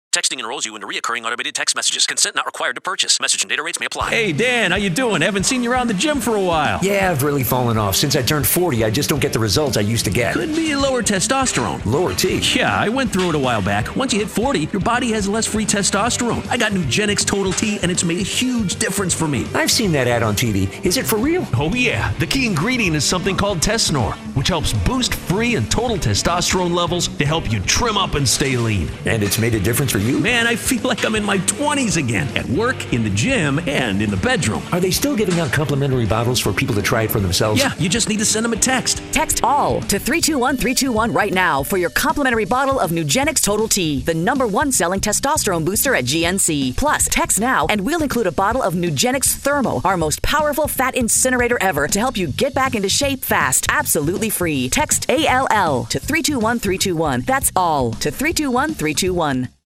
Texting enrolls you into recurring automated text messages. Consent not required to purchase. Message and data rates may apply. Hey, Dan, how you doing? Haven't seen you around the gym for a while. Yeah, I've really fallen off. Since I turned 40, I just don't get the results I used to get. Could be lower testosterone. Lower T? Yeah, I went through it a while back. Once you hit 40, your body has less free testosterone. I got Nugenix Total T, and it's made a huge difference for me. I've seen that ad on TV. Is it for real? Oh, yeah. The key ingredient is something called Tesnor, which helps boost free and total testosterone levels to help you trim up and stay lean. And it's made a difference for you? Man, I feel like I'm in my 20s again. At work, in the gym, and in the bedroom. Are they still giving out complimentary bottles for people to try it for themselves? Yeah, you just need to send them a text. Text ALL to 321-321 right now for your complimentary bottle of Nugenix Total T, the #1 selling testosterone booster at GNC. Plus, text now and we'll include a bottle of Nugenix Thermo, our most powerful fat incinerator ever, to help you get back into shape fast. Absolutely free. Text ALL to 321-321. That's ALL to 321-321.